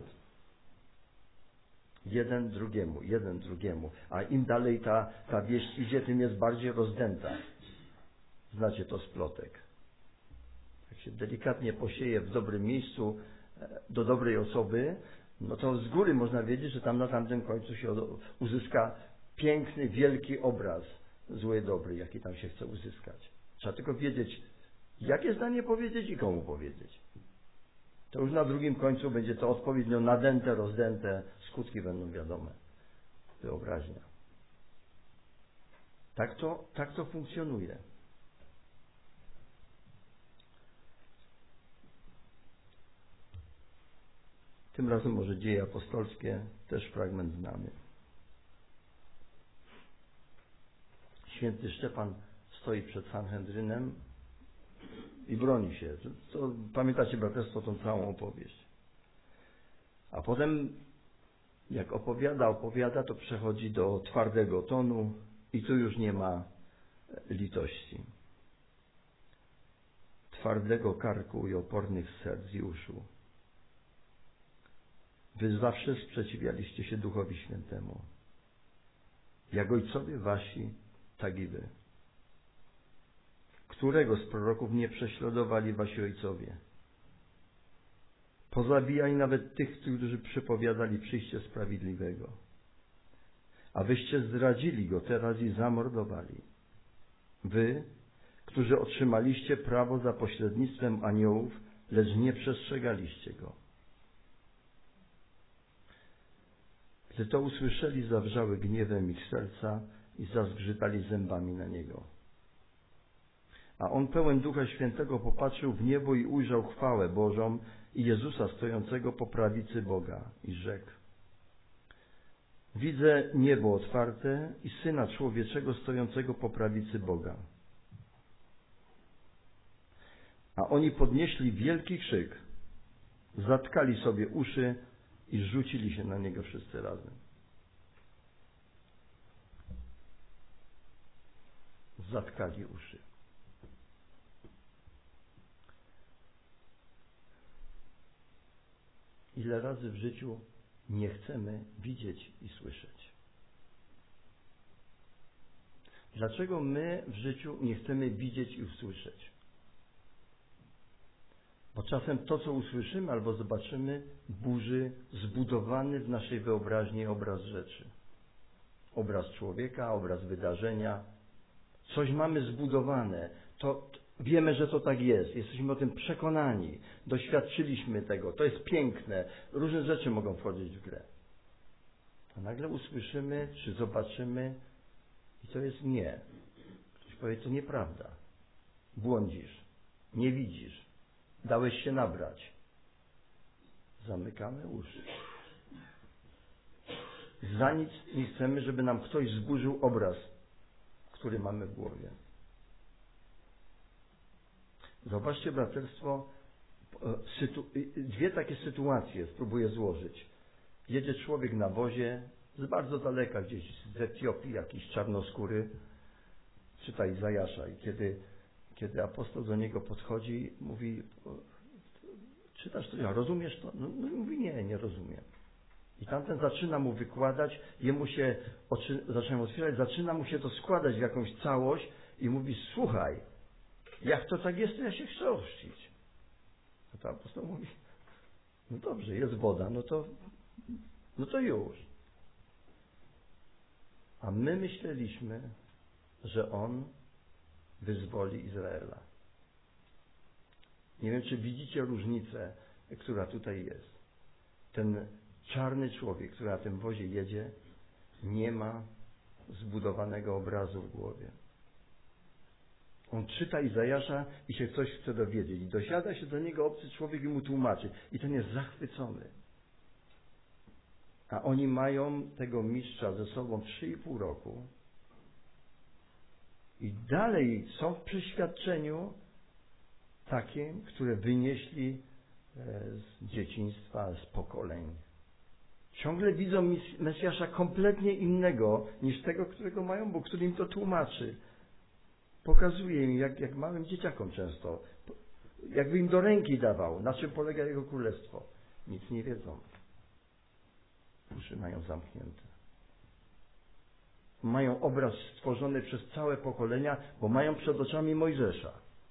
Jeden drugiemu, jeden drugiemu. A im dalej ta, ta wieść idzie, tym jest bardziej rozdęta. Znacie to z plotek. Jak się delikatnie posieje w dobrym miejscu do dobrej osoby, no to z góry można wiedzieć, że tam na tamtym końcu się uzyska piękny, wielki obraz zły, dobry, jaki tam się chce uzyskać. Trzeba tylko wiedzieć, jakie zdanie powiedzieć i komu powiedzieć. To już na drugim końcu będzie to odpowiednio nadęte, rozdęte, skutki będą wiadome. Wyobraźnia. Tak to, tak to funkcjonuje. Tym razem może Dzieje apostolskie, też fragment znany. Święty Szczepan stoi przed Sanhedrynem i broni się. To, to, pamiętacie braterstwo tą całą opowieść. A potem jak opowiada, opowiada, to przechodzi do twardego tonu i tu już nie ma litości. Twardego karku i opornych serc i uszu. Wy zawsze sprzeciwialiście się Duchowi Świętemu. Jak ojcowie wasi, tak i wy. Którego z proroków nie prześladowali wasi ojcowie? Pozabijali nawet tych, którzy przypowiadali przyjście sprawiedliwego. A wyście zdradzili go teraz i zamordowali. Wy, którzy otrzymaliście prawo za pośrednictwem aniołów, lecz nie przestrzegaliście go. Gdy to usłyszeli, zawrzały gniewem ich serca i zazgrzytali zębami na Niego. A On pełen Ducha Świętego popatrzył w niebo i ujrzał chwałę Bożą i Jezusa stojącego po prawicy Boga i rzekł: Widzę niebo otwarte i Syna Człowieczego stojącego po prawicy Boga. A oni podnieśli wielki krzyk, zatkali sobie uszy i rzucili się na Niego wszyscy razem. Zatkali uszy. Ile razy w życiu nie chcemy widzieć i słyszeć? Dlaczego my w życiu nie chcemy widzieć i usłyszeć? Bo czasem to, co usłyszymy albo zobaczymy, burzy zbudowany w naszej wyobraźni obraz rzeczy. Obraz człowieka, obraz wydarzenia. Coś mamy zbudowane. To wiemy, że to tak jest. Jesteśmy o tym przekonani. Doświadczyliśmy tego. To jest piękne. Różne rzeczy mogą wchodzić w grę. A nagle usłyszymy, czy zobaczymy i to jest nie. Ktoś powie, to nieprawda. Błądzisz. Nie widzisz. Dałeś się nabrać. Zamykamy uszy. Za nic nie chcemy, żeby nam ktoś zburzył obraz, który mamy w głowie. Zobaczcie, braterstwo, dwie takie sytuacje spróbuję złożyć. Jedzie człowiek na wozie z bardzo daleka, gdzieś z Etiopii, jakiś czarnoskóry, czyta Izajasza. I kiedy, kiedy apostoł do niego podchodzi, mówi, czytasz to, ja, rozumiesz to? No, no mówi, nie, nie rozumiem. I tamten zaczyna mu wykładać, jemu się oczy zaczynają otwierać, zaczyna mu się to składać w jakąś całość i mówi, słuchaj, jak to tak jest, to ja się chcę ochrzcić. A to apostoł mówi, no dobrze, jest woda, no to, no to już. A my myśleliśmy, że On wyzwoli Izraela. Nie wiem, czy widzicie różnicę, która tutaj jest. Ten czarny człowiek, który na tym wozie jedzie, nie ma zbudowanego obrazu w głowie. On czyta Izajasza i się coś chce dowiedzieć. I dosiada się do niego obcy człowiek i mu tłumaczy. I ten jest zachwycony. A oni mają tego mistrza ze sobą trzy i pół roku. I dalej są w przeświadczeniu takim, które wynieśli z dzieciństwa, z pokoleń. Ciągle widzą Mesjasza kompletnie innego niż tego, którego mają, bo który im to tłumaczy. Pokazuje im, jak, jak małym dzieciakom często, jakby im do ręki dawał, na czym polega Jego Królestwo. Nic nie wiedzą. Uszy mają zamknięte. Mają obraz stworzony przez całe pokolenia, bo mają przed oczami Mojżesza.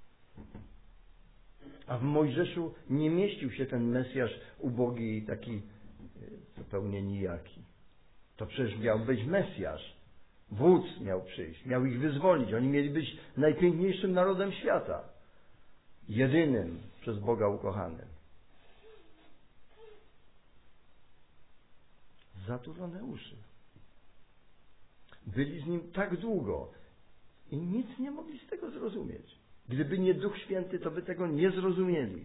A w Mojżeszu nie mieścił się ten Mesjasz ubogi i taki zupełnie nijaki. To przecież miał być Mesjasz. Wódz miał przyjść, miał ich wyzwolić. Oni mieli być najpiękniejszym narodem świata. Jedynym przez Boga ukochanym. Zatulone uszy. Byli z Nim tak długo i nic nie mogli z tego zrozumieć. Gdyby nie Duch Święty, to by tego nie zrozumieli.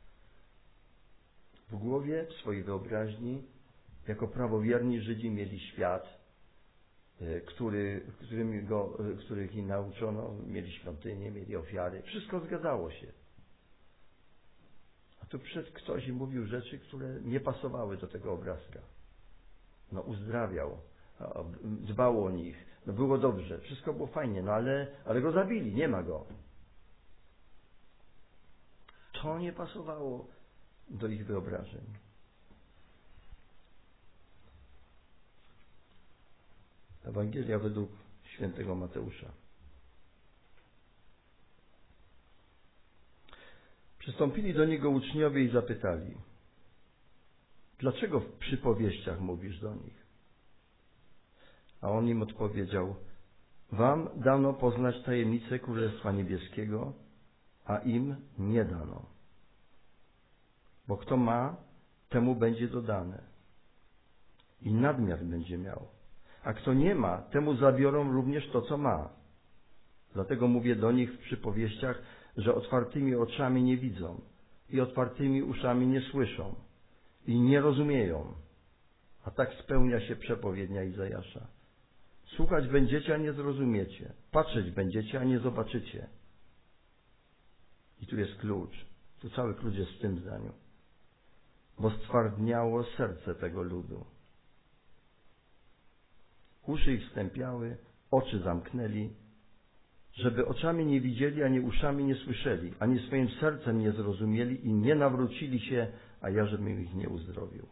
W głowie, w swojej wyobraźni, jako prawowierni Żydzi mieli świat, który, którym go, których ich nauczono, mieli świątynię, mieli ofiary. Wszystko zgadzało się. A tu przyszedł ktoś i mówił rzeczy, które nie pasowały do tego obrazka. No uzdrawiał, dbał o nich, no było dobrze, wszystko było fajnie, no ale, ale go zabili, nie ma go. To nie pasowało do ich wyobrażeń. Ewangelia według świętego Mateusza. Przystąpili do Niego uczniowie i zapytali, dlaczego w przypowieściach mówisz do nich? A On im odpowiedział, wam dano poznać tajemnicę Królestwa Niebieskiego, a im nie dano. Bo kto ma, temu będzie dodane. i nadmiar będzie miał. A kto nie ma, temu zabiorą również to, co ma. Dlatego mówię do nich w przypowieściach, że otwartymi oczami nie widzą i otwartymi uszami nie słyszą i nie rozumieją. A tak spełnia się przepowiednia Izajasza. Słuchać będziecie, a nie zrozumiecie. Patrzeć będziecie, a nie zobaczycie. I tu jest klucz. Tu cały klucz jest w tym zdaniu. Bo stwardniało serce tego ludu. Uszy ich stępiały, oczy zamknęli, żeby oczami nie widzieli, ani uszami nie słyszeli, ani swoim sercem nie zrozumieli i nie nawrócili się, a ja żebym ich nie uzdrowił.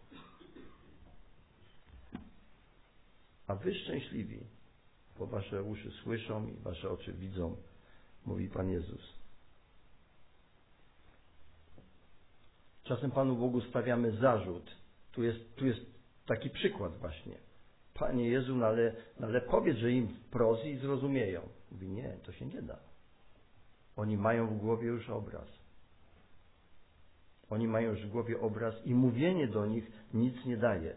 A wy szczęśliwi, bo wasze uszy słyszą i wasze oczy widzą, mówi Pan Jezus. Czasem Panu Bogu stawiamy zarzut. Tu jest, tu jest taki przykład właśnie. Panie Jezu, no ale, no ale powiedz, że im wprost i zrozumieją. Mówi, nie, to się nie da. Oni mają w głowie już obraz. Oni mają już w głowie obraz i mówienie do nich nic nie daje.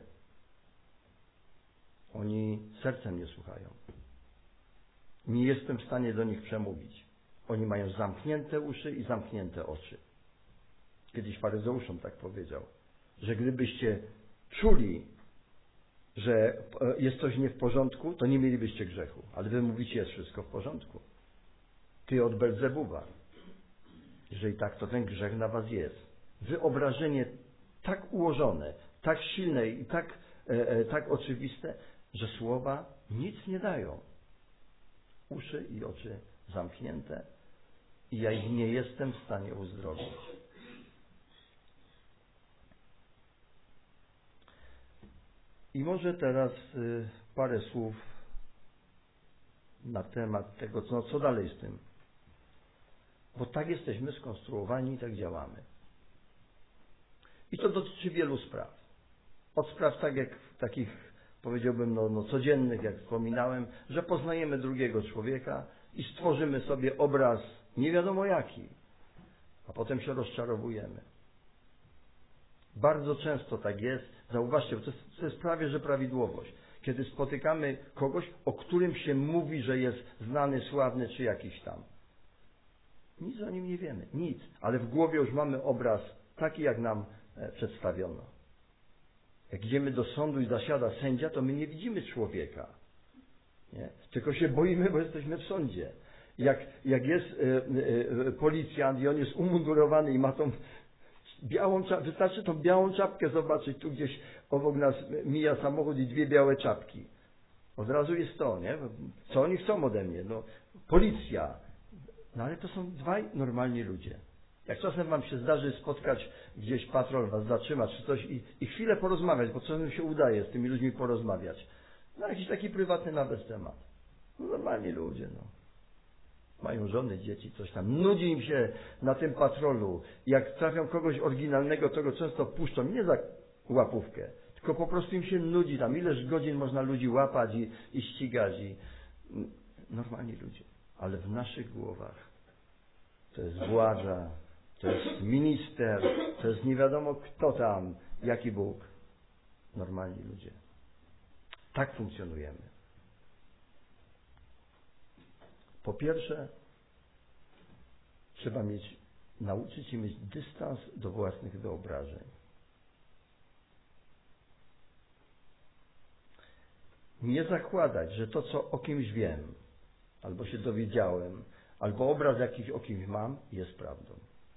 Oni sercem nie słuchają. Nie jestem w stanie do nich przemówić. Oni mają zamknięte uszy i zamknięte oczy. Kiedyś faryzeuszom tak powiedział, że gdybyście czuli, że jest coś nie w porządku, to nie mielibyście grzechu. Ale wy mówicie, jest wszystko w porządku. Ty od Belzebuba. Jeżeli tak, to ten grzech na was jest. Wyobrażenie tak ułożone, tak silne i tak, e, e, tak oczywiste, że słowa nic nie dają. Uszy i oczy zamknięte i ja ich nie jestem w stanie uzdrowić. I może teraz y, parę słów na temat tego, co, co dalej z tym. Bo tak jesteśmy skonstruowani i tak działamy. I to dotyczy wielu spraw. Od spraw tak jak takich, powiedziałbym, no, no codziennych, jak wspominałem, że poznajemy drugiego człowieka i stworzymy sobie obraz nie wiadomo jaki, a potem się rozczarowujemy. Bardzo często tak jest. Zauważcie, bo to jest, to jest prawie, że prawidłowość. Kiedy spotykamy kogoś, o którym się mówi, że jest znany, sławny czy jakiś tam. Nic o nim nie wiemy. Nic. Ale w głowie już mamy obraz taki, jak nam przedstawiono. Jak idziemy do sądu i zasiada sędzia, to my nie widzimy człowieka. Nie? Tylko się boimy, bo jesteśmy w sądzie. Jak, jak jest y, y, y, policjant i on jest umundurowany i ma tą białą czapkę, wystarczy tą białą czapkę zobaczyć, tu gdzieś obok nas mija samochód i dwie białe czapki. Od razu jest to, nie? Co oni chcą ode mnie? No, policja. No ale to są dwaj normalni ludzie. Jak czasem wam się zdarzy spotkać, gdzieś patrol was zatrzyma, czy coś i, i chwilę porozmawiać, bo czasem się udaje z tymi ludźmi porozmawiać. No jakiś taki prywatny nawet temat. No, normalni ludzie, no. Mają żony, dzieci, coś tam. Nudzi im się na tym patrolu. Jak trafią kogoś oryginalnego, to go często puszczą. Nie za łapówkę, tylko po prostu im się nudzi tam. Ileż godzin można ludzi łapać i, i ścigać. I... Normalni ludzie. Ale w naszych głowach to jest władza, to jest minister, to jest nie wiadomo kto tam, jaki Bóg. Normalni ludzie. Tak funkcjonujemy. Po pierwsze, trzeba mieć, nauczyć się mieć dystans do własnych wyobrażeń. Nie zakładać, że to, co o kimś wiem, albo się dowiedziałem, albo obraz jakiś o kimś mam, jest prawdą.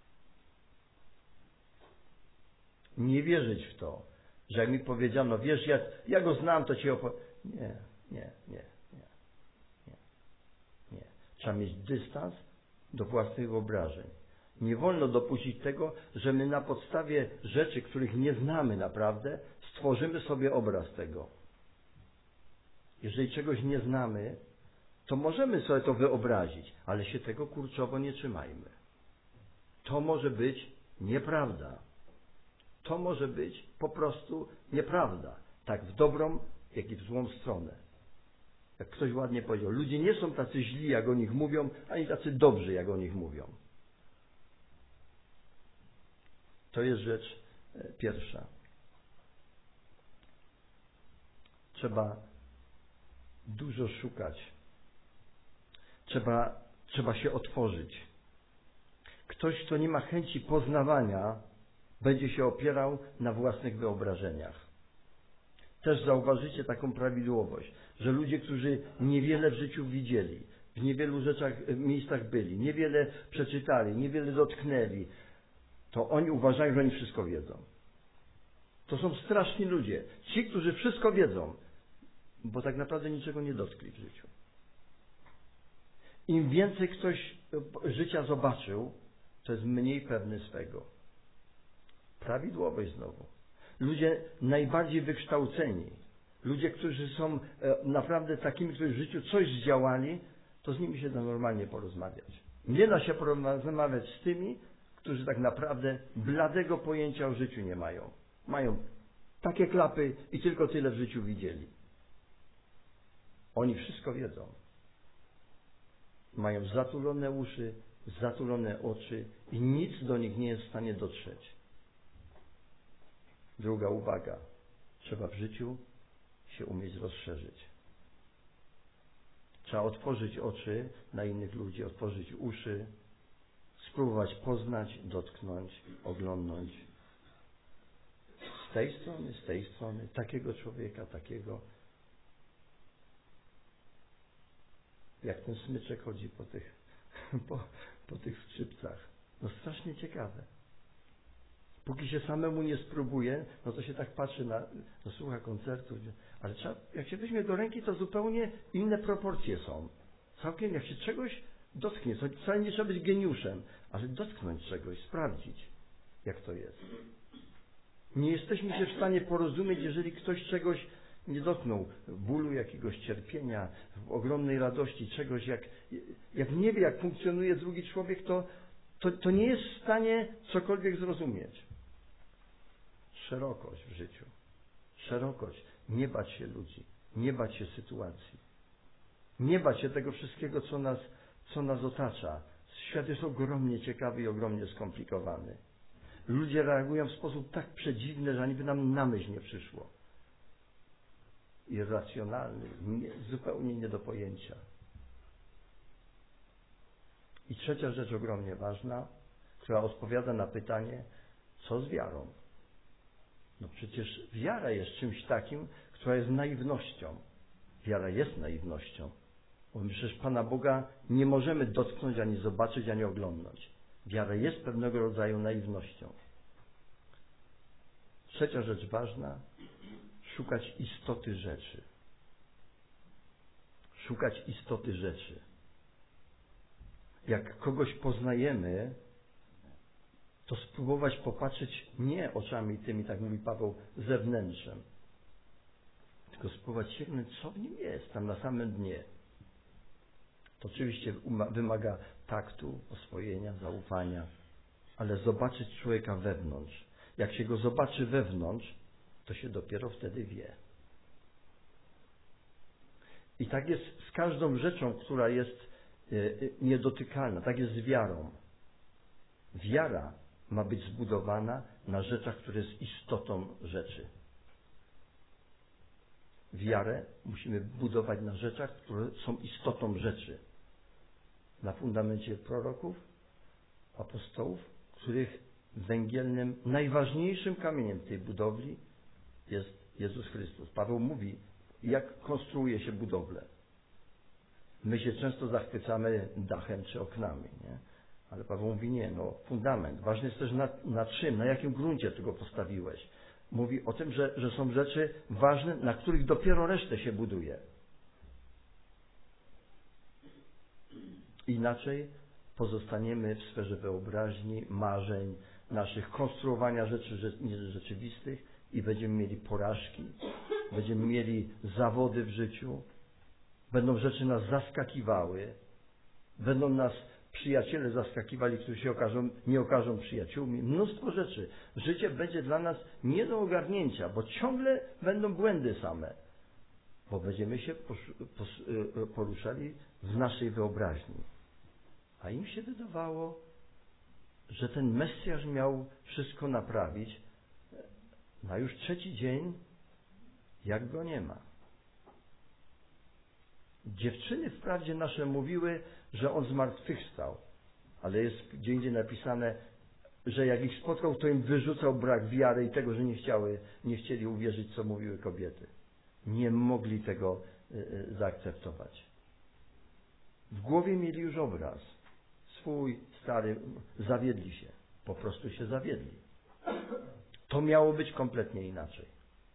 Nie wierzyć w to, że jak mi powiedziano, wiesz, ja, ja go znam, to ci opowiem. Nie, nie, nie. Trzeba mieć dystans do własnych wyobrażeń. Nie wolno dopuścić tego, że my na podstawie rzeczy, których nie znamy naprawdę, stworzymy sobie obraz tego. Jeżeli czegoś nie znamy, to możemy sobie to wyobrazić, ale się tego kurczowo nie trzymajmy. To może być nieprawda. To może być po prostu nieprawda. Tak w dobrą, jak i w złą stronę. Jak ktoś ładnie powiedział, ludzie nie są tacy źli, jak o nich mówią, ani tacy dobrzy, jak o nich mówią. To jest rzecz pierwsza. Trzeba dużo szukać. Trzeba, trzeba się otworzyć. Ktoś, kto nie ma chęci poznawania, będzie się opierał na własnych wyobrażeniach. Też zauważycie taką prawidłowość, że ludzie, którzy niewiele w życiu widzieli, w niewielu rzeczach, miejscach byli, niewiele przeczytali, niewiele dotknęli, to oni uważają, że oni wszystko wiedzą. To są straszni ludzie. Ci, którzy wszystko wiedzą, bo tak naprawdę niczego nie dotkli w życiu. Im więcej ktoś życia zobaczył, to jest mniej pewny swego. Prawidłowość znowu. Ludzie najbardziej wykształceni, ludzie, którzy są naprawdę takimi, którzy w życiu coś zdziałali, to z nimi się da normalnie porozmawiać. Nie da się porozmawiać z tymi, którzy tak naprawdę bladego pojęcia o życiu nie mają. Mają takie klapy i tylko tyle w życiu widzieli. Oni wszystko wiedzą. Mają zatulone uszy, zatulone oczy i nic do nich nie jest w stanie dotrzeć. Druga uwaga. Trzeba w życiu się umieć rozszerzyć. Trzeba otworzyć oczy na innych ludzi, otworzyć uszy, spróbować poznać, dotknąć, oglądnąć. Z tej strony, z tej strony, takiego człowieka, takiego. Jak ten smyczek chodzi po tych, po, po tych skrzypcach. No strasznie ciekawe. Póki się samemu nie spróbuje, no to się tak patrzy na, no słucha koncertów, ale trzeba, jak się weźmie do ręki, to zupełnie inne proporcje są. Całkiem jak się czegoś dotknie, to wcale nie trzeba być geniuszem, ale dotknąć czegoś, sprawdzić, jak to jest. Nie jesteśmy się w stanie porozumieć, jeżeli ktoś czegoś nie dotknął, bólu, jakiegoś cierpienia, ogromnej radości, czegoś, jak, jak nie wie, jak funkcjonuje drugi człowiek, to, to, to nie jest w stanie cokolwiek zrozumieć. Szerokość w życiu. Szerokość. Nie bać się ludzi. Nie bać się sytuacji. Nie bać się tego wszystkiego, co nas, co nas otacza. Świat jest ogromnie ciekawy i ogromnie skomplikowany. Ludzie reagują w sposób tak przedziwny, że ani by nam na myśl nie przyszło. Irracjonalny, nie, zupełnie nie do pojęcia. I trzecia rzecz ogromnie ważna, która odpowiada na pytanie, co z wiarą? No przecież wiara jest czymś takim, która jest naiwnością. Wiara jest naiwnością. Bo my przecież Pana Boga nie możemy dotknąć, ani zobaczyć, ani oglądnąć. Wiara jest pewnego rodzaju naiwnością. Trzecia rzecz ważna, szukać istoty rzeczy. Szukać istoty rzeczy. Jak kogoś poznajemy, to spróbować popatrzeć nie oczami tymi, tak mówi Paweł, zewnętrzem, tylko spróbować sięgnąć, co w nim jest, tam na samym dnie. To oczywiście wymaga taktu, oswojenia, zaufania, ale zobaczyć człowieka wewnątrz. Jak się go zobaczy wewnątrz, to się dopiero wtedy wie. I tak jest z każdą rzeczą, która jest niedotykalna. Tak jest z wiarą. Wiara ma być zbudowana na rzeczach, które jest istotą rzeczy. Wiarę musimy budować na rzeczach, które są istotą rzeczy. Na fundamencie proroków, apostołów, których węgielnym, najważniejszym kamieniem tej budowli jest Jezus Chrystus. Paweł mówi, jak konstruuje się budowlę. My się często zachwycamy dachem czy oknami, nie? Ale Paweł mówi, nie, no fundament. Ważne jest też na, na czym, na jakim gruncie tego postawiłeś. Mówi o tym, że, że są rzeczy ważne, na których dopiero resztę się buduje. Inaczej pozostaniemy w sferze wyobraźni, marzeń, naszych konstruowania rzeczy nierzeczywistych i będziemy mieli porażki, będziemy mieli zawody w życiu, będą rzeczy nas zaskakiwały, będą nas przyjaciele zaskakiwali, którzy się okażą, nie okażą przyjaciółmi. Mnóstwo rzeczy. Życie będzie dla nas nie do ogarnięcia, bo ciągle będą błędy same, bo będziemy się poruszali w naszej wyobraźni. A im się wydawało, że ten Mesjasz miał wszystko naprawić, na już trzeci dzień, jak go nie ma. Dziewczyny wprawdzie nasze mówiły, że on zmartwychwstał, ale jest gdzie indziej napisane, że jak ich spotkał, to im wyrzucał brak wiary i tego, że nie chciały, nie chcieli uwierzyć, co mówiły kobiety. Nie mogli tego y, y, zaakceptować. W głowie mieli już obraz. Swój, stary, zawiedli się. Po prostu się zawiedli. To miało być kompletnie inaczej.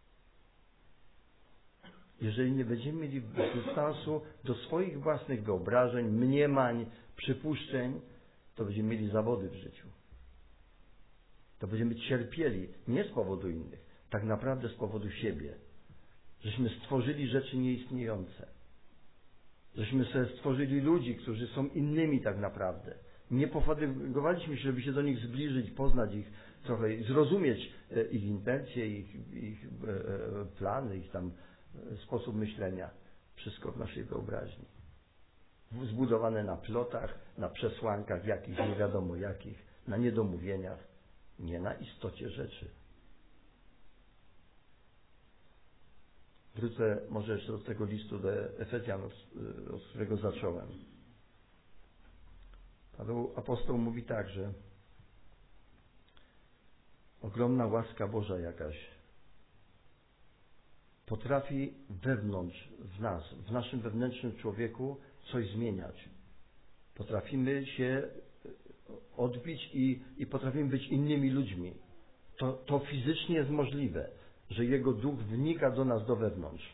Jeżeli nie będziemy mieli dystansu do swoich własnych wyobrażeń, mniemań, przypuszczeń, to będziemy mieli zawody w życiu. To będziemy cierpieli nie z powodu innych, tak naprawdę z powodu siebie. Żeśmy stworzyli rzeczy nieistniejące. Żeśmy sobie stworzyli ludzi, którzy są innymi tak naprawdę. Nie pofatygowaliśmy się, żeby się do nich zbliżyć, poznać ich trochę, zrozumieć ich intencje, ich, ich plany, ich tam sposób myślenia. Wszystko w naszej wyobraźni. Zbudowane na plotach, na przesłankach jakichś, nie wiadomo jakich, na niedomówieniach, nie na istocie rzeczy. Wrócę może jeszcze do tego listu do Efezjan, od którego zacząłem. Paweł apostoł mówi tak, że ogromna łaska Boża jakaś potrafi wewnątrz w nas, w naszym wewnętrznym człowieku coś zmieniać. Potrafimy się odbić i, i potrafimy być innymi ludźmi. To, to fizycznie jest możliwe, że Jego Duch wnika do nas do wewnątrz.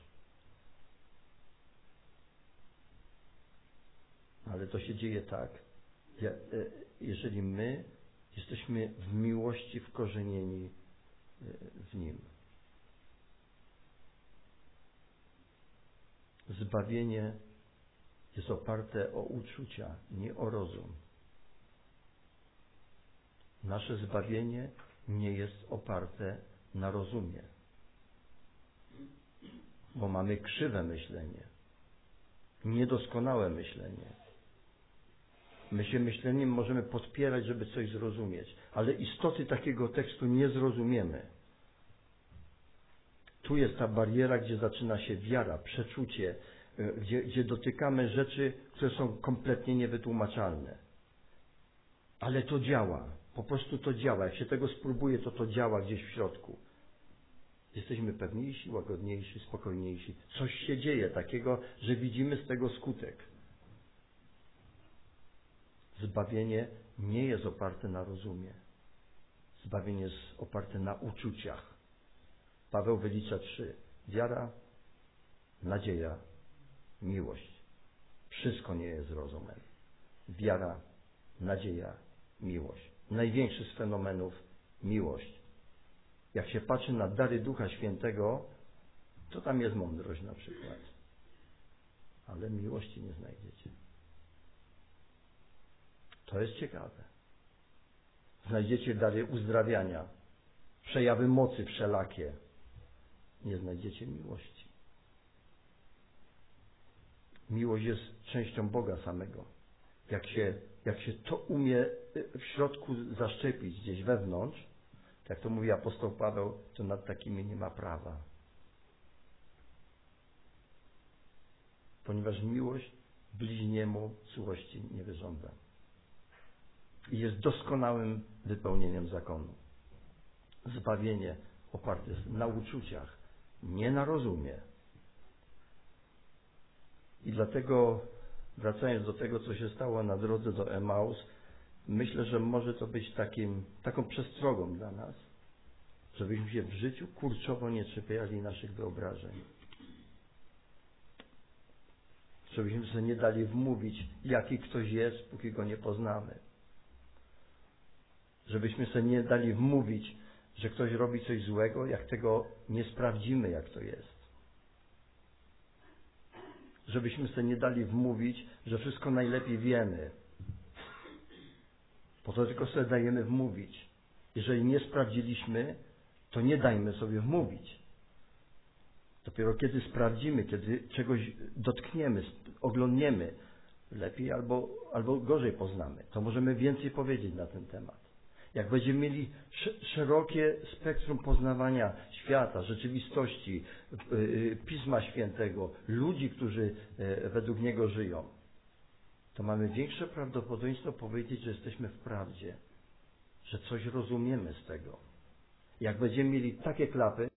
Ale to się dzieje tak, jeżeli my jesteśmy w miłości wkorzenieni w Nim. Zbawienie jest oparte o uczucia, nie o rozum. Nasze zbawienie nie jest oparte na rozumie, bo mamy krzywe myślenie, niedoskonałe myślenie. My się myśleniem możemy podpierać, żeby coś zrozumieć, ale istoty takiego tekstu nie zrozumiemy. Tu jest ta bariera, gdzie zaczyna się wiara, przeczucie, gdzie, gdzie dotykamy rzeczy, które są kompletnie niewytłumaczalne. Ale to działa, po prostu to działa. Jak się tego spróbuje, to to działa gdzieś w środku. Jesteśmy pewniejsi, łagodniejsi, spokojniejsi. Coś się dzieje takiego, że widzimy z tego skutek. Zbawienie nie jest oparte na rozumie. Zbawienie jest oparte na uczuciach. Paweł wylicza trzy. Wiara, nadzieja, miłość. Wszystko nie jest rozumem. Wiara, nadzieja, miłość. Największy z fenomenów miłość. Jak się patrzy na dary Ducha Świętego, to tam jest mądrość na przykład. Ale miłości nie znajdziecie. To jest ciekawe. Znajdziecie dary uzdrawiania, przejawy mocy wszelakie. Nie znajdziecie miłości. Miłość jest częścią Boga samego. Jak się, jak się to umie w środku zaszczepić gdzieś wewnątrz, jak to mówi apostoł Paweł, to nad takimi nie ma prawa. Ponieważ miłość bliźniemu złości nie wyrządza. I jest doskonałym wypełnieniem zakonu. Zbawienie oparte jest na uczuciach, nie na rozumie. I dlatego, wracając do tego, co się stało na drodze do Emaus, myślę, że może to być takim, taką przestrogą dla nas, żebyśmy się w życiu kurczowo nie czepiali naszych wyobrażeń. Żebyśmy sobie nie dali wmówić, jaki ktoś jest, póki go nie poznamy. Żebyśmy sobie nie dali wmówić, że ktoś robi coś złego, jak tego nie sprawdzimy, jak to jest. Żebyśmy sobie nie dali wmówić, że wszystko najlepiej wiemy. Po to tylko sobie dajemy wmówić. Jeżeli nie sprawdziliśmy, to nie dajmy sobie wmówić. Dopiero kiedy sprawdzimy, kiedy czegoś dotkniemy, oglądniemy, lepiej albo, albo gorzej poznamy, to możemy więcej powiedzieć na ten temat. jak będziemy mieli szerokie spektrum poznawania świata, rzeczywistości, Pisma Świętego, ludzi, którzy według niego żyją, to mamy większe prawdopodobieństwo powiedzieć, że jesteśmy w prawdzie, że coś rozumiemy z tego. Jak będziemy mieli takie klapy,